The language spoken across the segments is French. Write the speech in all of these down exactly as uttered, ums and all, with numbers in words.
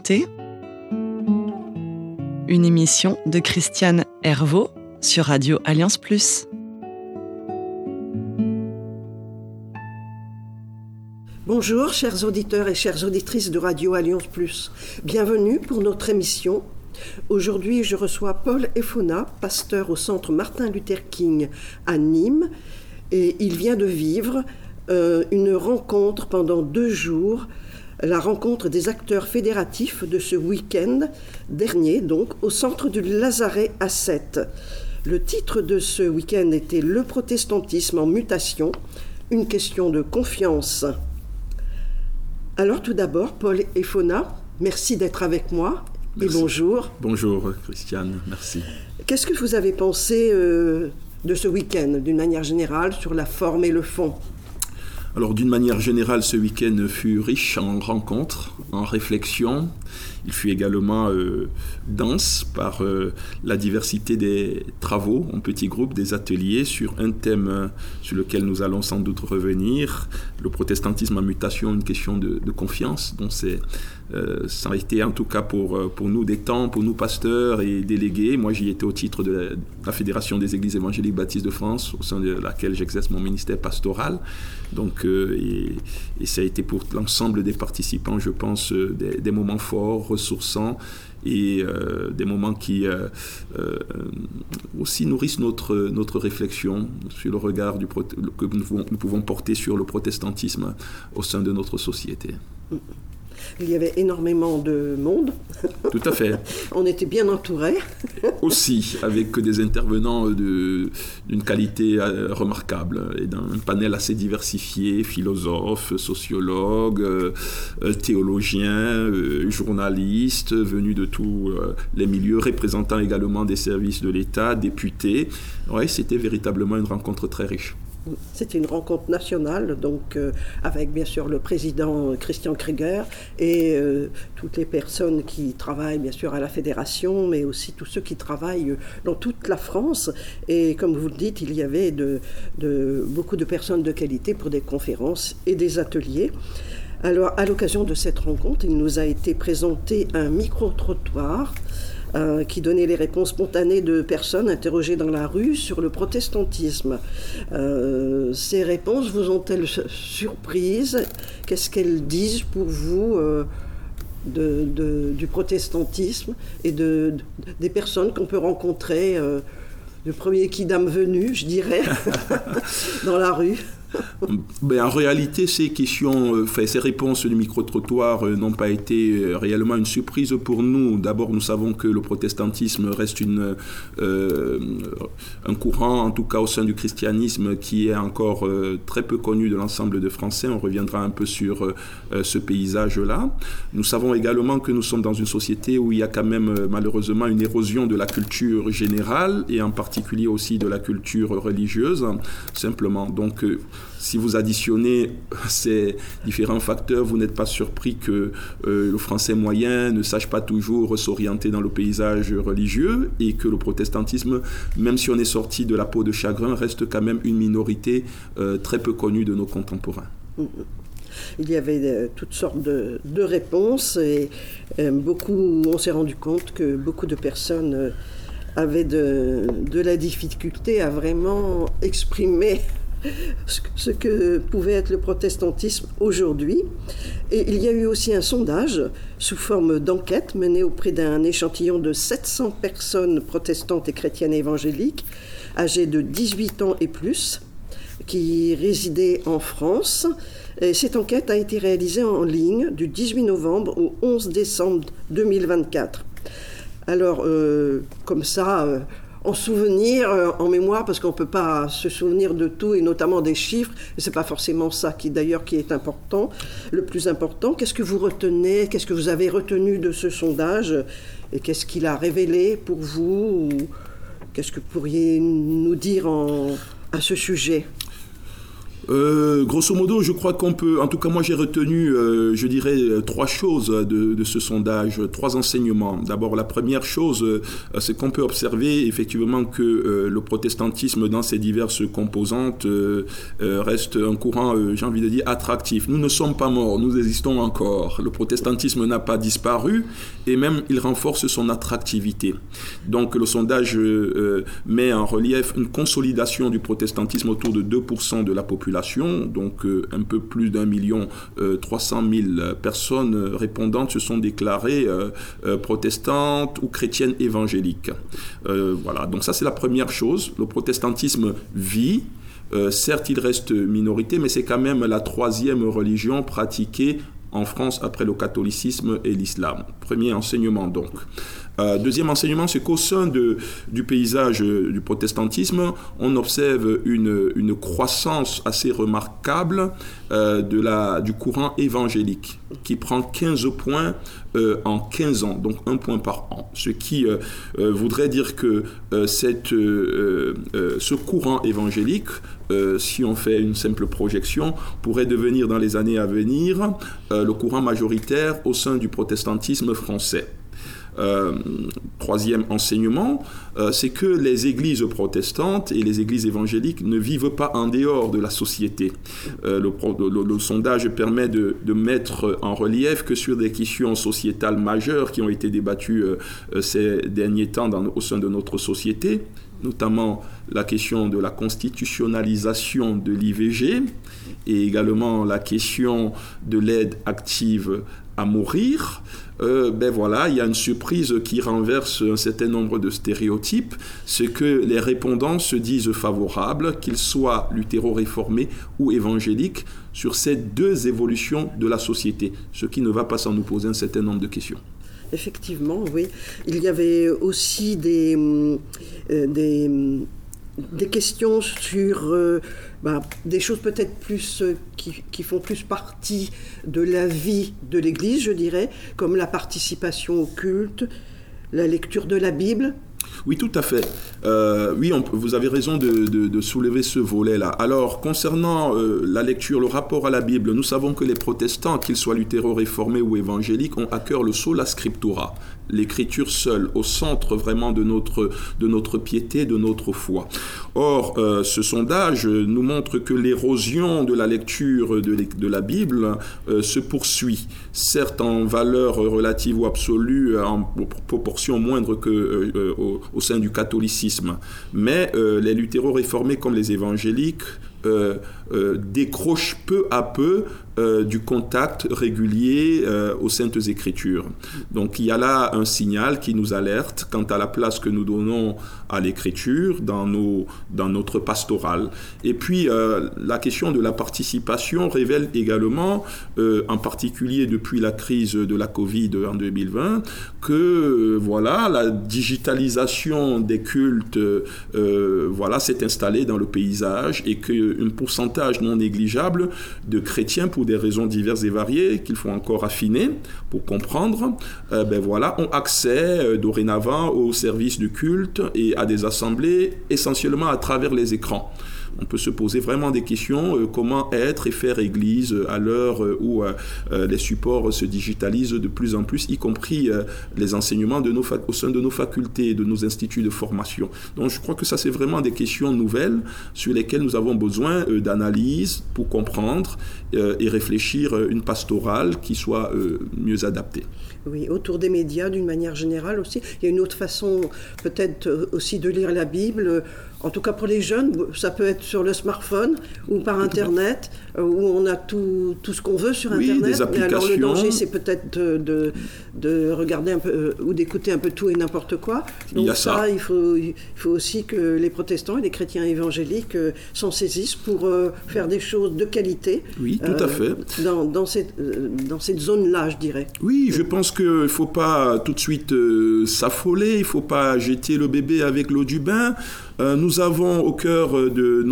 santé, une émission de Christiane Hervaux sur Radio Alliance Plus. Bonjour, chers auditeurs et chères auditrices de Radio Alliance Plus. Bienvenue pour notre émission. Aujourd'hui, je reçois Paul Efona, pasteur au centre Martin Luther King à Nîmes. Et il vient de vivre euh, une rencontre pendant deux jours, la rencontre des acteurs fédératifs de ce week-end dernier, donc au centre du Lazaret à Sète. Le titre de ce week-end était « Le protestantisme en mutation, une question de confiance ». Alors tout d'abord, Paul Efona, merci d'être avec moi merci. Et bonjour. Bonjour Christiane, merci. Qu'est-ce que vous avez pensé euh, de ce week-end, d'une manière générale, sur la forme et le fond ? Alors d'une manière générale, ce week-end fut riche en rencontres, en réflexions. Il fut également euh, dense par euh, la diversité des travaux en petits groupes, des ateliers sur un thème euh, sur lequel nous allons sans doute revenir, le protestantisme en mutation, une question de, de confiance. Donc c'est, euh, ça a été en tout cas pour, pour nous des temps, pour nous pasteurs et délégués. Moi j'y étais au titre de la, de la Fédération des Églises évangéliques baptistes de France, au sein de laquelle j'exerce mon ministère pastoral. Donc, euh, et, et ça a été pour l'ensemble des participants, je pense, euh, des, des moments forts, ressourçants et euh, des moments qui euh, euh, aussi nourrissent notre, notre réflexion sur le regard du, que nous pouvons, nous pouvons porter sur le protestantisme au sein de notre société. Il y avait énormément de monde. Tout à fait. On était bien entourés. Aussi, avec des intervenants de, d'une qualité remarquable et d'un panel assez diversifié, philosophes, sociologues, théologiens, journalistes, venus de tous les milieux, représentant également des services de l'État, députés. Oui, c'était véritablement une rencontre très riche. C'était une rencontre nationale, donc euh, avec bien sûr le président Christian Krieger et euh, toutes les personnes qui travaillent bien sûr à la fédération, mais aussi tous ceux qui travaillent dans toute la France. Et comme vous le dites, il y avait de, de, beaucoup de personnes de qualité pour des conférences et des ateliers. Alors, à l'occasion de cette rencontre, il nous a été présenté un micro-trottoir Euh, qui donnait les réponses spontanées de personnes interrogées dans la rue sur le protestantisme. Euh, ces réponses vous ont-elles surprise ? Qu'est-ce qu'elles disent pour vous euh, de, de, du protestantisme et de, de, des personnes qu'on peut rencontrer, euh, le premier quidam venu, je dirais, dans la rue ? Ben, en réalité, ces questions, enfin, ces réponses du micro-trottoir euh, n'ont pas été euh, réellement une surprise pour nous. D'abord, nous savons que le protestantisme reste une, euh, un courant, en tout cas au sein du christianisme, qui est encore euh, très peu connu de l'ensemble des Français. On reviendra un peu sur euh, ce paysage-là. Nous savons également que nous sommes dans une société où il y a quand même euh, malheureusement une érosion de la culture générale et en particulier aussi de la culture religieuse, simplement. Donc, euh, si vous additionnez ces différents facteurs, vous n'êtes pas surpris que euh, le français moyen ne sache pas toujours s'orienter dans le paysage religieux et que le protestantisme, même si on est sorti de la peau de chagrin, reste quand même une minorité euh, très peu connue de nos contemporains. Il y avait euh, toutes sortes de, de réponses et euh, beaucoup, on s'est rendu compte que beaucoup de personnes euh, avaient de, de la difficulté à vraiment exprimer ce que pouvait être le protestantisme aujourd'hui. Et il y a eu aussi un sondage sous forme d'enquête mené auprès d'un échantillon de sept cents personnes protestantes et chrétiennes évangéliques âgées de dix-huit ans et plus qui résidaient en France. Et cette enquête a été réalisée en ligne du dix-huit novembre au onze décembre deux mille vingt-quatre. Alors, euh, comme ça... Euh, en souvenir, en mémoire, parce qu'on ne peut pas se souvenir de tout, et notamment des chiffres. Et ce n'est pas forcément ça qui, d'ailleurs, qui est important, le plus important. Qu'est-ce que vous retenez, qu'est-ce que vous avez retenu de ce sondage ? Et qu'est-ce qu'il a révélé pour vous ? Ou qu'est-ce que vous pourriez nous dire en, à ce sujet ? Euh, grosso modo, je crois qu'on peut, en tout cas moi j'ai retenu, euh, je dirais, trois choses de, de ce sondage, trois enseignements. D'abord, la première chose, euh, c'est qu'on peut observer effectivement que euh, le protestantisme dans ses diverses composantes euh, euh, reste un courant, euh, j'ai envie de dire, attractif. Nous ne sommes pas morts, nous existons encore. Le protestantisme n'a pas disparu et même il renforce son attractivité. Donc le sondage euh, met en relief une consolidation du protestantisme autour de deux pour cent de la population. Donc euh, un peu plus d'un million euh, trois cent mille personnes répondantes se sont déclarées euh, euh, protestantes ou chrétiennes évangéliques. Euh, voilà, donc ça c'est la première chose. Le protestantisme vit. Euh, certes, il reste minorité, mais c'est quand même la troisième religion pratiquée en France après le catholicisme et l'islam. Premier enseignement donc. Euh, deuxième enseignement, c'est qu'au sein de, du paysage euh, du protestantisme, on observe une, une croissance assez remarquable euh, de la, du courant évangélique, qui prend quinze points euh, en quinze ans, donc un point par an. Ce qui euh, euh, voudrait dire que euh, cette, euh, euh, ce courant évangélique, euh, si on fait une simple projection, pourrait devenir dans les années à venir euh, le courant majoritaire au sein du protestantisme français. Euh, troisième enseignement, euh, c'est que les églises protestantes et les églises évangéliques ne vivent pas en dehors de la société. Euh, le, le, le sondage permet de, de mettre en relief que sur des questions sociétales majeures qui ont été débattues euh, ces derniers temps dans, au sein de notre société, notamment la question de la constitutionnalisation de l'I V G et également la question de l'aide active à mourir, euh, ben voilà, il y a une surprise qui renverse un certain nombre de stéréotypes, c'est que les répondants se disent favorables, qu'ils soient luthéro-réformés ou évangéliques, sur ces deux évolutions de la société, ce qui ne va pas sans nous poser un certain nombre de questions. Effectivement, oui. Il y avait aussi des, euh, des, des questions sur euh, bah, des choses peut-être plus euh, qui, qui font plus partie de la vie de l'Église, je dirais, comme la participation au culte, la lecture de la Bible. Oui, tout à fait. Euh, oui, on, vous avez raison de, de, de soulever ce volet-là. Alors, concernant euh, la lecture, le rapport à la Bible, nous savons que les protestants, qu'ils soient luthéro-réformés ou évangéliques, ont à cœur le sola scriptura, l'écriture seule, au centre vraiment de notre, de notre piété, de notre foi. Or, euh, ce sondage nous montre que l'érosion de la lecture de, de la Bible euh, se poursuit, certes en valeur relative ou absolue, en proportion moindre que euh, au, au sein du catholicisme, mais euh, les luthéro-réformés comme les évangéliques Euh, euh, décroche peu à peu euh, du contact régulier euh, aux Saintes Écritures. Donc il y a là un signal qui nous alerte quant à la place que nous donnons à l'Écriture dans, nos, dans notre pastorale. Et puis euh, la question de la participation révèle également, euh, en particulier depuis la crise de la Covid en deux mille vingt, que euh, voilà, la digitalisation des cultes euh, voilà, s'est installée dans le paysage et que un pourcentage non négligeable de chrétiens, pour des raisons diverses et variées qu'il faut encore affiner pour comprendre, euh, ben voilà, ont accès euh, dorénavant aux services du culte et à des assemblées essentiellement à travers les écrans. On peut se poser vraiment des questions, euh, comment être et faire église à l'heure où euh, euh, les supports se digitalisent de plus en plus, y compris euh, les enseignements de nos fac- au sein de nos facultés, de nos instituts de formation. Donc je crois que ça, c'est vraiment des questions nouvelles sur lesquelles nous avons besoin euh, d'analyse pour comprendre euh, et réfléchir une pastorale qui soit euh, mieux adaptée. Oui, autour des médias d'une manière générale aussi. Il y a une autre façon peut-être aussi de lire la Bible. En tout cas pour les jeunes, ça peut être sur le smartphone ou par Internet, où on a tout, tout ce qu'on veut sur oui, Internet. Des applications. Et alors le danger, c'est peut-être de, de, de regarder un peu euh, ou d'écouter un peu tout et n'importe quoi. Donc il y a ça, ça il, faut, il faut aussi que les protestants et les chrétiens évangéliques euh, s'en saisissent pour euh, faire des choses de qualité. Oui, tout euh, à fait. Dans, dans cette, euh, dans cette zone-là, je dirais. Oui, je pense qu'il ne faut pas tout de suite euh, s'affoler, il ne faut pas jeter le bébé avec l'eau du bain. Euh, nous avons au cœur de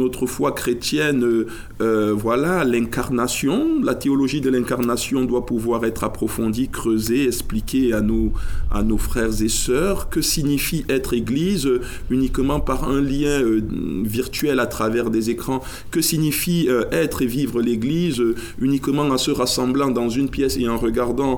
notre foi chrétienne, euh, euh, voilà, l'incarnation, la théologie de l'incarnation doit pouvoir être approfondie, creusée, expliquée à nos, à nos frères et sœurs. Que signifie être Église euh, uniquement par un lien euh, virtuel à travers des écrans? Que signifie euh, être et vivre l'Église euh, uniquement en se rassemblant dans une pièce et en regardant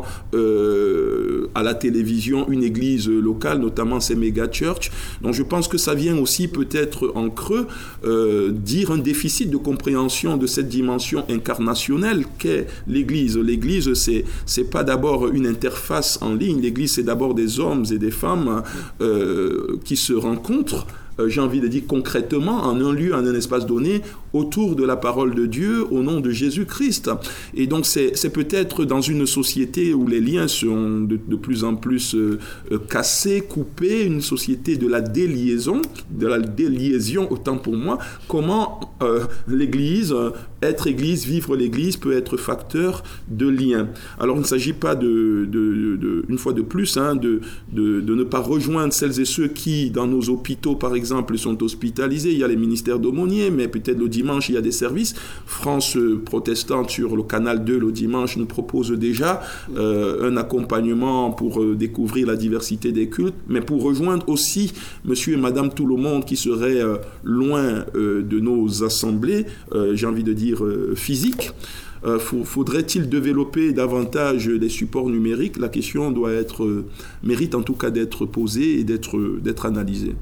euh, à la télévision une église locale, notamment ces méga-churches? Donc je pense que ça vient aussi peut-être en creux euh, dire un déficit de compréhension de cette dimension incarnationnelle qu'est l'Église. L'Église, c'est, c'est pas d'abord une interface en ligne. L'Église, c'est d'abord des hommes et des femmes euh, qui se rencontrent, euh, j'ai envie de dire concrètement, en un lieu, en un espace donné, autour de la parole de Dieu, au nom de Jésus-Christ. Et donc, c'est, c'est peut-être dans une société où les liens sont de, de plus en plus euh, cassés, coupés, une société de la déliaison, de la déliaison, autant pour moi, comment euh, l'Église, euh, être Église, vivre l'Église peut être facteur de lien. Alors, il ne s'agit pas, de, de, de, une fois de plus, hein, de, de, de ne pas rejoindre celles et ceux qui, dans nos hôpitaux, par exemple, sont hospitalisés. Il y a les ministères d'aumôniers, mais peut-être le dimanche, il y a des services. France protestante, sur le canal deux, le dimanche, nous propose déjà euh, un accompagnement pour euh, découvrir la diversité des cultes, mais pour rejoindre aussi monsieur et madame tout le monde qui seraient euh, loin euh, de nos assemblées, euh, j'ai envie de dire euh, physiques. Euh, faudrait-il développer davantage les supports numériques? La question doit être, euh, mérite en tout cas d'être posée et d'être, d'être analysée.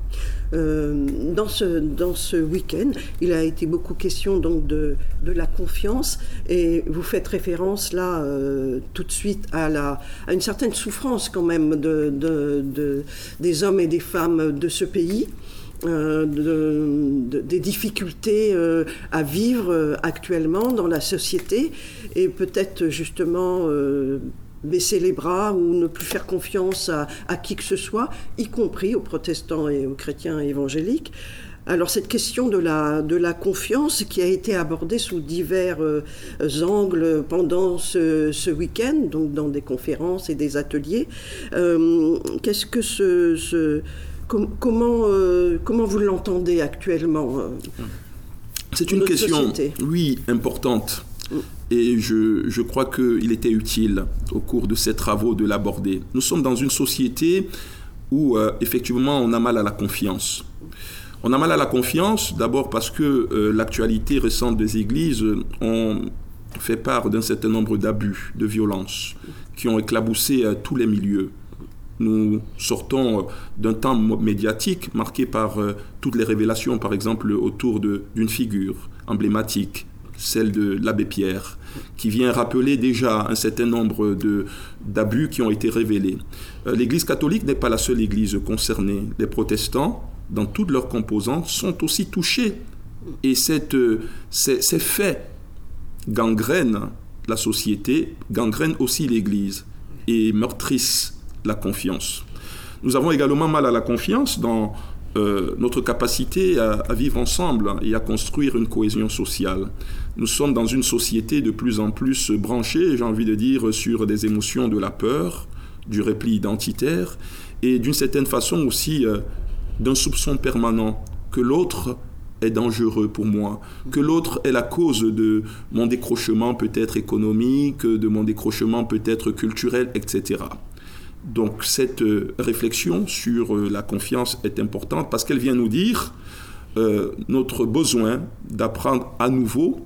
Euh, dans ce, dans ce week-end, il a été beaucoup question donc de, de la confiance, et vous faites référence là euh, tout de suite à, la, à une certaine souffrance quand même de, de, de, des hommes et des femmes de ce pays. Euh, de, de, des difficultés euh, à vivre euh, actuellement dans la société, et peut-être justement euh, baisser les bras ou ne plus faire confiance à, à qui que ce soit, y compris aux protestants et aux chrétiens évangéliques. Alors cette question de la, de la confiance qui a été abordée sous divers euh, angles pendant ce, ce week-end, donc dans des conférences et des ateliers, euh, qu'est-ce que ce... ce Comment, euh, comment vous l'entendez actuellement? C'est une question, société. oui, importante. Mm. Et je, je crois qu'il était utile, au cours de ces travaux, de l'aborder. Nous sommes dans une société où, euh, effectivement, on a mal à la confiance. On a mal à la confiance, d'abord parce que euh, l'actualité récente des églises ont fait part d'un certain nombre d'abus, de violences, qui ont éclaboussé euh, tous les milieux. Nous sortons d'un temps médiatique marqué par euh, toutes les révélations, par exemple, autour de, d'une figure emblématique, celle de l'abbé Pierre, qui vient rappeler déjà un certain nombre de, d'abus qui ont été révélés. Euh, L'Église catholique n'est pas la seule Église concernée. Les protestants, dans toutes leurs composantes, sont aussi touchés. Et cette, euh, ces, ces faits gangrènent la société, gangrènent aussi l'Église et meurtrissent la confiance. Nous avons également mal à la confiance dans euh, notre capacité à, à vivre ensemble et à construire une cohésion sociale. Nous sommes dans une société de plus en plus branchée, j'ai envie de dire, sur des émotions de la peur, du repli identitaire et d'une certaine façon aussi euh, d'un soupçon permanent que l'autre est dangereux pour moi, que l'autre est la cause de mon décrochement peut-être économique, de mon décrochement peut-être culturel, et cetera. Donc cette euh, réflexion sur euh, la confiance est importante parce qu'elle vient nous dire euh, notre besoin d'apprendre à nouveau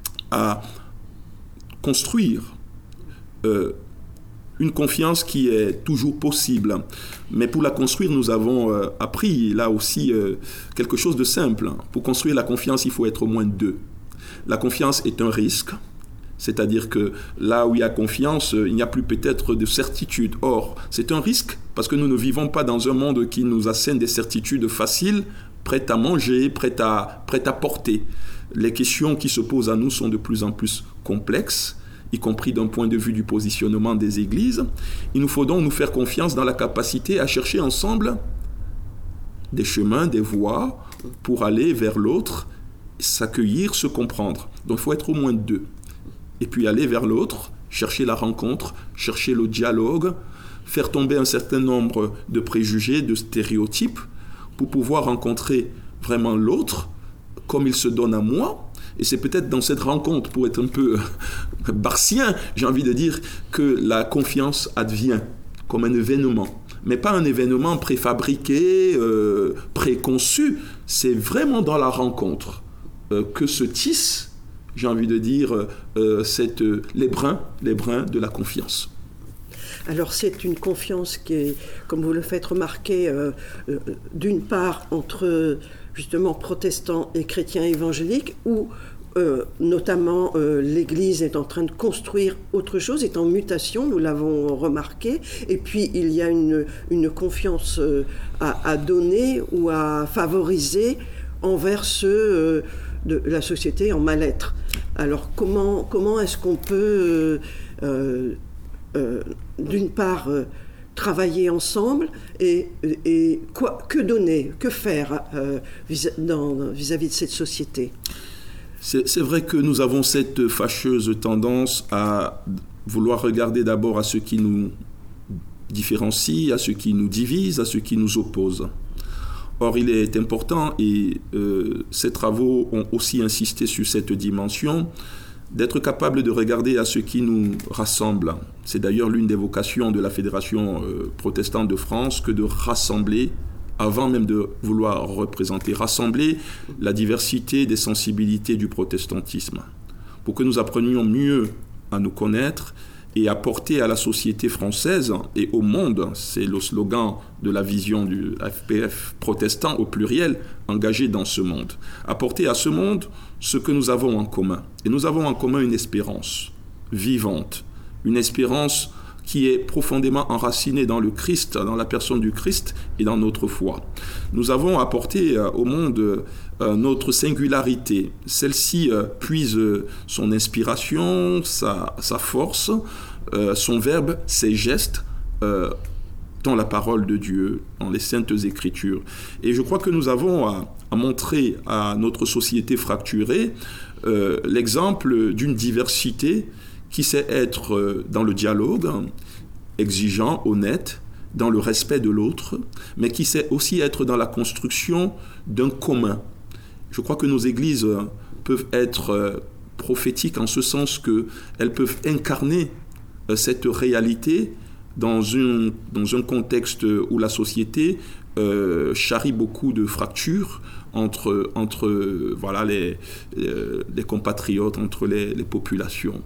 à construire euh, une confiance qui est toujours possible. Mais pour la construire, nous avons euh, appris là aussi euh, quelque chose de simple. Pour construire la confiance, il faut être au moins deux. La confiance est un risque. C'est-à-dire que là où il y a confiance, il n'y a plus peut-être de certitude. Or, c'est un risque parce que nous ne vivons pas dans un monde qui nous assène des certitudes faciles, prêtes à manger, prêtes à, prêtes à porter. Les questions qui se posent à nous sont de plus en plus complexes, y compris d'un point de vue du positionnement des églises. Il nous faut donc nous faire confiance dans la capacité à chercher ensemble des chemins, des voies pour aller vers l'autre, s'accueillir, se comprendre. Donc il faut être au moins deux. Et puis aller vers l'autre, chercher la rencontre, chercher le dialogue, faire tomber un certain nombre de préjugés, de stéréotypes, pour pouvoir rencontrer vraiment l'autre, comme il se donne à moi. Et c'est peut-être dans cette rencontre, pour être un peu bartien, j'ai envie de dire que la confiance advient comme un événement. Mais pas un événement préfabriqué, euh, préconçu. C'est vraiment dans la rencontre euh, que se tissent, j'ai envie de dire, euh, cette, euh, les brins, les brins de la confiance. Alors c'est une confiance qui est, comme vous le faites remarquer, euh, euh, d'une part entre justement protestants et chrétiens évangéliques, où euh, notamment euh, l'Église est en train de construire autre chose, est en mutation, nous l'avons remarqué, et puis il y a une, une confiance euh, à, à donner ou à favoriser envers ceux euh, de la société en mal-être. Alors comment, comment est-ce qu'on peut... Euh, euh, Euh, d'une part, euh, travailler ensemble et, et quoi, que donner, que faire euh, vis- dans, vis-à-vis de cette société. C'est, c'est vrai que nous avons cette fâcheuse tendance à vouloir regarder d'abord à ce qui nous différencie, à ce qui nous divise, à ce qui nous oppose. Or, il est important, et euh, ces travaux ont aussi insisté sur cette dimension, d'être capable de regarder à ce qui nous rassemble. C'est d'ailleurs l'une des vocations de la Fédération euh, protestante de France que de rassembler, avant même de vouloir représenter, rassembler la diversité des sensibilités du protestantisme, pour que nous apprenions mieux à nous connaître et apporter à la société française et au monde, c'est le slogan de la vision du F P F protestant au pluriel, engagé dans ce monde. Apporter à ce monde ce que nous avons en commun. Et nous avons en commun une espérance vivante, une espérance qui est profondément enracinée dans le Christ, dans la personne du Christ et dans notre foi. Nous avons apporté au monde euh, notre singularité. Celle-ci euh, puise son inspiration, sa, sa force, euh, son verbe, ses gestes, euh, dans la parole de Dieu, dans les Saintes Écritures. Et je crois que nous avons à, à montrer à notre société fracturée euh, l'exemple d'une diversité qui sait être euh, dans le dialogue, exigeant, honnête, dans le respect de l'autre, mais qui sait aussi être dans la construction d'un commun. Je crois que nos églises peuvent être euh, prophétiques en ce sens qu'elles peuvent incarner euh, cette réalité dans, une, dans un contexte où la société euh, charrie beaucoup de fractures entre, entre euh, voilà, les, euh, les compatriotes, entre les, les populations.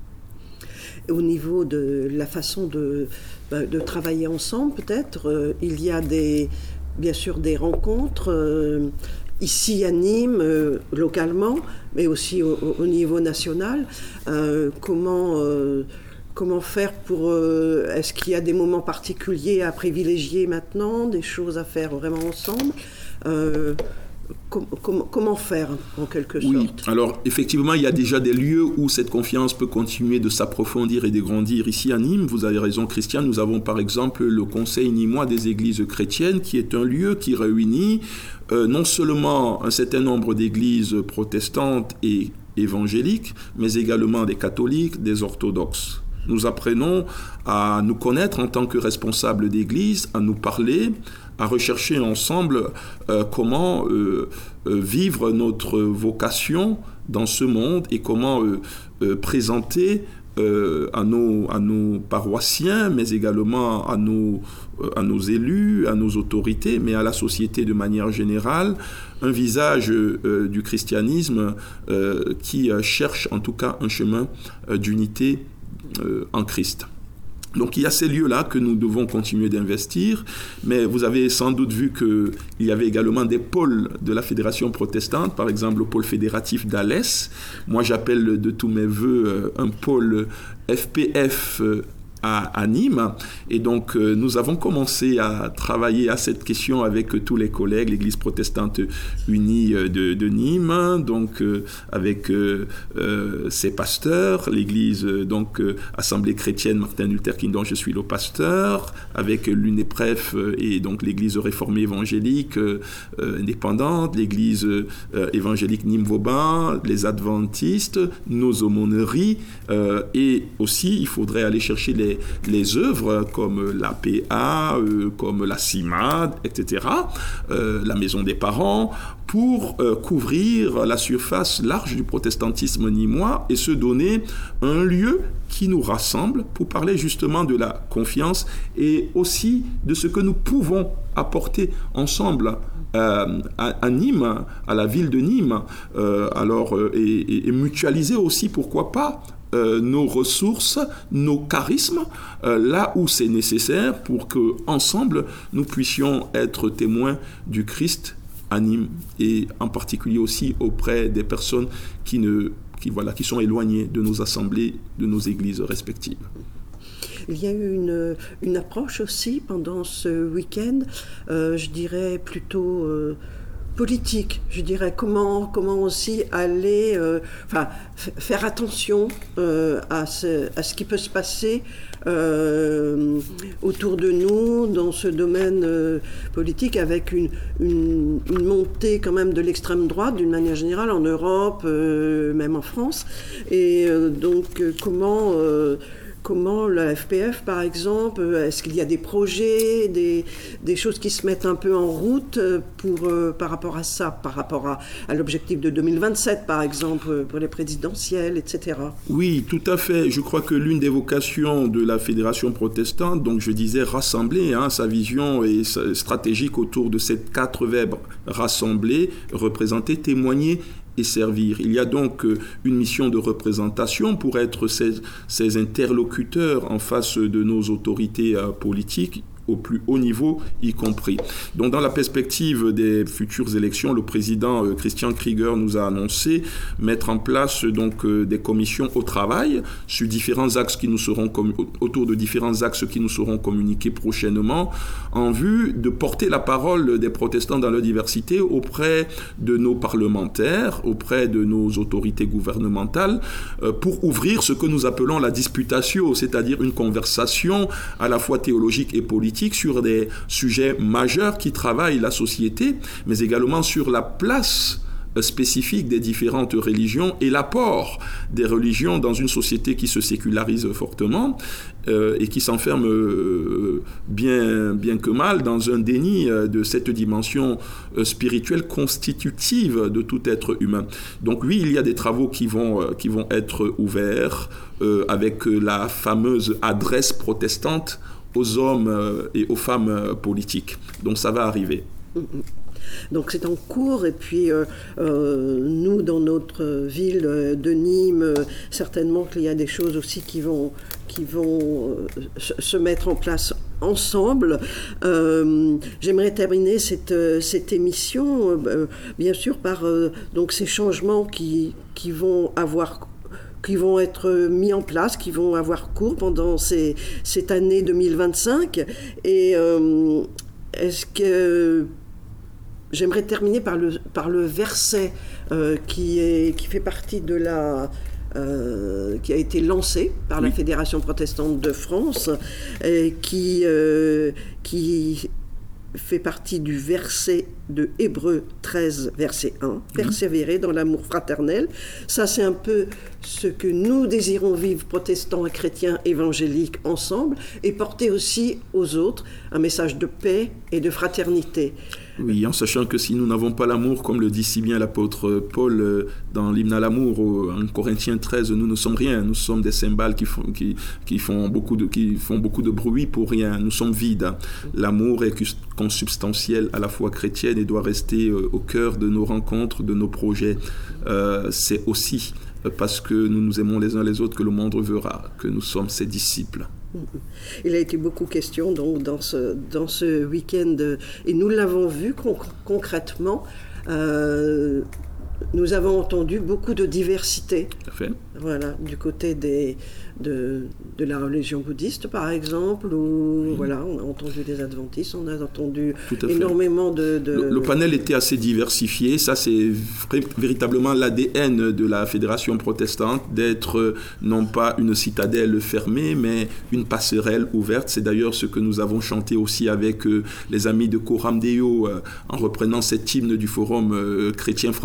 Au niveau de la façon de, de travailler ensemble, peut-être, euh, il y a des, bien sûr des rencontres euh, ici à Nîmes, euh, localement, mais aussi au, au niveau national. Euh, comment, euh, comment faire pour... Euh, est-ce qu'il y a des moments particuliers à privilégier maintenant, des choses à faire vraiment ensemble euh, Com- com- comment faire, en quelque sorte? Oui, alors effectivement, il y a déjà des lieux où cette confiance peut continuer de s'approfondir et de grandir. Ici à Nîmes, vous avez raison Christian, nous avons par exemple le Conseil nîmois des églises chrétiennes, qui est un lieu qui réunit euh, non seulement un certain nombre d'églises protestantes et évangéliques, mais également des catholiques, des orthodoxes. Nous apprenons à nous connaître en tant que responsables d'église, à nous parler, à rechercher ensemble euh, comment euh, euh, vivre notre vocation dans ce monde et comment euh, euh, présenter euh, à, nos, à nos paroissiens, mais également à nos, euh, à nos élus, à nos autorités, mais à la société de manière générale, un visage euh, du christianisme euh, qui euh, cherche en tout cas un chemin euh, d'unité euh, en Christ. Donc il y a ces lieux-là que nous devons continuer d'investir, mais vous avez sans doute vu qu'il y avait également des pôles de la Fédération protestante, par exemple le pôle fédératif d'Alès. Moi j'appelle de tous mes voeux un pôle F P F à, à Nîmes, et donc euh, nous avons commencé à travailler à cette question avec euh, tous les collègues, l'Église protestante unie euh, de, de Nîmes, donc euh, avec euh, euh, ses pasteurs, l'Église euh, donc euh, Assemblée chrétienne Martin Luther King dont je suis le pasteur, avec l'UNEPREF euh, et donc l'Église réformée évangélique euh, euh, indépendante, l'Église euh, évangélique Nîmes-Vauban, les Adventistes, nos aumôneries, euh, et aussi il faudrait aller chercher les les, les œuvres comme l'A P A, euh, comme la CIMAD, et cetera, euh, la Maison des Parents, pour euh, couvrir la surface large du protestantisme nîmois et se donner un lieu qui nous rassemble pour parler justement de la confiance et aussi de ce que nous pouvons apporter ensemble euh, à, à Nîmes, à la ville de Nîmes, euh, alors, euh, et, et, et mutualiser aussi, pourquoi pas, Euh, nos ressources, nos charismes, euh, là où c'est nécessaire pour qu'ensemble, nous puissions être témoins du Christ à Nîmes et en particulier aussi auprès des personnes qui, ne, qui, voilà, qui sont éloignées de nos assemblées, de nos églises respectives. Il y a eu une, une approche aussi pendant ce week-end, euh, je dirais plutôt... Euh, politique, je dirais, comment, comment aussi aller, euh, enfin, f- faire attention euh, à, ce, à ce qui peut se passer euh, autour de nous dans ce domaine euh, politique, avec une, une, une montée quand même de l'extrême droite d'une manière générale en Europe, euh, même en France, et euh, donc euh, comment... Euh, Comment la F P F, par exemple, est-ce qu'il y a des projets, des, des choses qui se mettent un peu en route pour, euh, par rapport à ça, par rapport à, à l'objectif de deux mille vingt-sept, par exemple, pour les présidentielles, et cetera. Oui, tout à fait. Je crois que l'une des vocations de la Fédération protestante, donc je disais rassembler, hein, sa vision est stratégique autour de ces quatre verbes, rassembler, représenter, témoigner et servir. Il y a donc une mission de représentation pour être ces, ces interlocuteurs en face de nos autorités euh, politiques au plus haut niveau, y compris. Donc, dans la perspective des futures élections, le président euh, Christian Krieger nous a annoncé mettre en place donc euh, des commissions au travail sur différents axes qui nous seront com- autour de différents axes qui nous seront communiqués prochainement, en vue de porter la parole des protestants dans leur diversité auprès de nos parlementaires, auprès de nos autorités gouvernementales, euh, pour ouvrir ce que nous appelons la disputatio, c'est-à-dire une conversation à la fois théologique et politique sur des sujets majeurs qui travaillent la société, mais également sur la place spécifique des différentes religions et l'apport des religions dans une société qui se sécularise fortement euh, et qui s'enferme euh, bien, bien que mal dans un déni euh, de cette dimension euh, spirituelle constitutive de tout être humain. Donc oui, il y a des travaux qui vont, euh, qui vont être ouverts euh, avec la fameuse adresse protestante aux hommes euh, et aux femmes euh, politiques. Donc ça va arriver. Donc c'est en cours, et puis euh, euh, nous, dans notre ville de Nîmes, euh, certainement qu'il y a des choses aussi qui vont, qui vont euh, se mettre en place ensemble. Euh, j'aimerais terminer cette, cette émission, euh, bien sûr, par euh, donc ces changements qui, qui vont avoir qui vont être mis en place, qui vont avoir cours pendant ces, cette année deux mille vingt-cinq. Et euh, est-ce que... J'aimerais terminer par le, par le verset euh, qui, est, qui fait partie de la... Euh, qui a été lancé par la Fédération protestante de France, et qui, euh, qui fait partie du verset de Hébreux treize, verset un, « Persévérer dans l'amour fraternel ». Ça, c'est un peu ce que nous désirons vivre, protestants et chrétiens évangéliques, ensemble, et porter aussi aux autres un message de paix et de fraternité. Oui, en sachant que si nous n'avons pas l'amour, comme le dit si bien l'apôtre Paul dans l'hymne à l'amour, en Corinthiens treize, nous ne sommes rien. Nous sommes des cymbales qui font, qui, qui font, beaucoup, de, qui font beaucoup de bruit pour rien. Nous sommes vides. L'amour est consubstantiel à la foi chrétienne et doit rester au cœur de nos rencontres, de nos projets. Euh, c'est aussi parce que nous nous aimons les uns les autres que le monde verra que nous sommes ses disciples. Il a été beaucoup question donc, dans ce, dans ce week-end, et nous l'avons vu con- concrètement. Euh, nous avons entendu beaucoup de diversité. Tout à fait. Voilà, du côté des, de, de la religion bouddhiste, par exemple, où oui. voilà, on a entendu des adventistes, on a entendu énormément de, de... Le, le panel était assez diversifié. Ça, c'est vrai, véritablement l'A D N de la Fédération protestante, d'être non pas une citadelle fermée, mais une passerelle ouverte. C'est d'ailleurs ce que nous avons chanté aussi avec euh, les amis de Coram Deo, euh, en reprenant cet hymne du Forum euh, chrétien francophone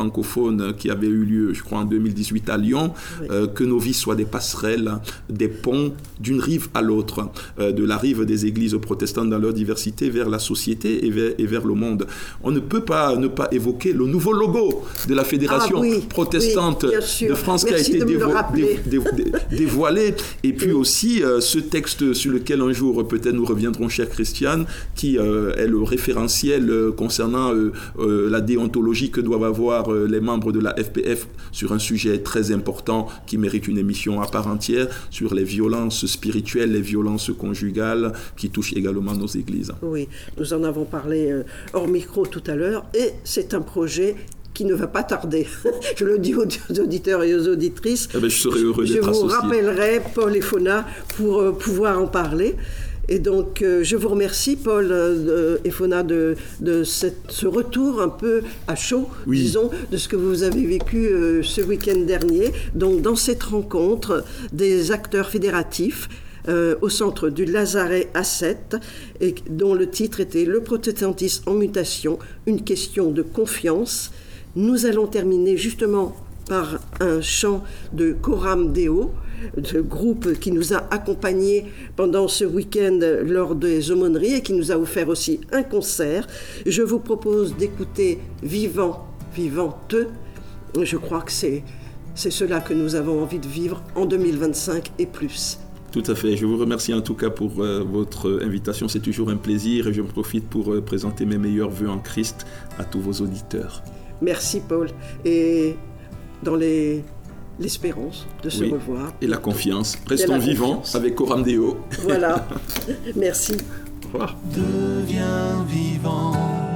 trône qui avait eu lieu, je crois, en deux mille dix-huit à Lyon, oui. euh, que nos vies soient des passerelles, des ponts d'une rive à l'autre, euh, de la rive des églises protestantes dans leur diversité vers la société et vers, et vers le monde. On ne peut pas ne pas évoquer le nouveau logo de la Fédération ah, oui, protestante oui, de France Merci qui a été dévo- dé- dé- dé- dévoilé, et puis oui. aussi euh, ce texte sur lequel un jour peut-être nous reviendrons, chère Christiane, qui euh, est le référentiel euh, concernant euh, euh, la déontologie que doivent avoir euh, les membres de la F P F sur un sujet très important qui mérite une émission à part entière, sur les violences spirituelles, les violences conjugales qui touchent également nos églises. Oui, nous en avons parlé euh, hors micro tout à l'heure, et c'est un projet qui ne va pas tarder. Je le dis aux auditeurs et aux auditrices. Eh bien, je serai heureux d'être associé. Je vous rappellerai Paul et Fona pour euh, pouvoir en parler. Et donc, euh, je vous remercie, Paul euh, et Fona, de, de cette, ce retour un peu à chaud, oui. disons, de ce que vous avez vécu euh, ce week-end dernier. Donc, dans cette rencontre des acteurs fédératifs, Euh, au centre du Lazaret à Sète, et dont le titre était « Le protestantisme en mutation, une question de confiance ». Nous allons terminer justement par un chant de Coram Deo, ce groupe qui nous a accompagnés pendant ce week-end lors des aumôneries et qui nous a offert aussi un concert. Je vous propose d'écouter « Vivant, vivante ». Je crois que c'est, c'est cela que nous avons envie de vivre en deux mille vingt-cinq et plus. Tout à fait. Je vous remercie en tout cas pour euh, votre invitation. C'est toujours un plaisir et je profite pour euh, présenter mes meilleurs vœux en Christ à tous vos auditeurs. Merci Paul. Et dans les... l'espérance de se oui. revoir. Et la confiance. Restons vivants confiance. Avec Coram Deo. Voilà. Merci. Au revoir. Deviens vivant.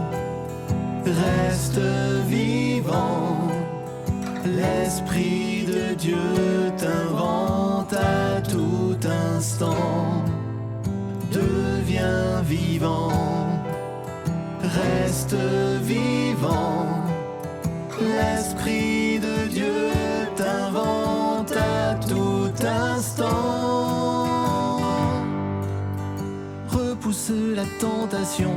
Reste vivant. L'Esprit de Dieu t'invente à tout instant. Deviens vivant, reste vivant. L'Esprit de Dieu t'invente à tout instant. Repousse la tentation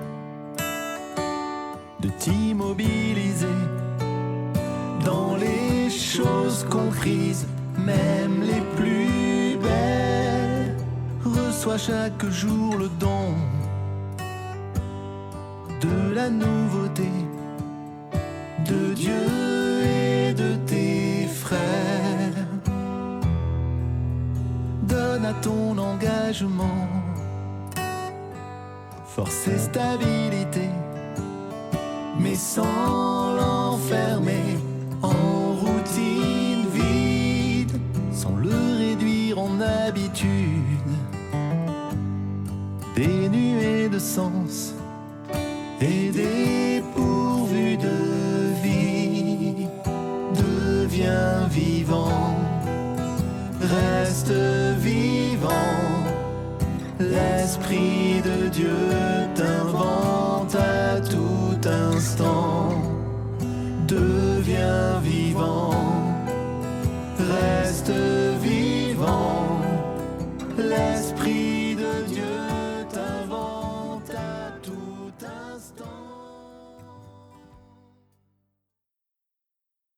de t'immobiliser dans les choses comprises, même les plus belles. Reçois chaque jour le don de la nouveauté de Dieu et de tes frères. Donne à ton engagement force et stabilité, mais sans l'enfermer en routine vide, sans le réduire en habitude dénuée de sens.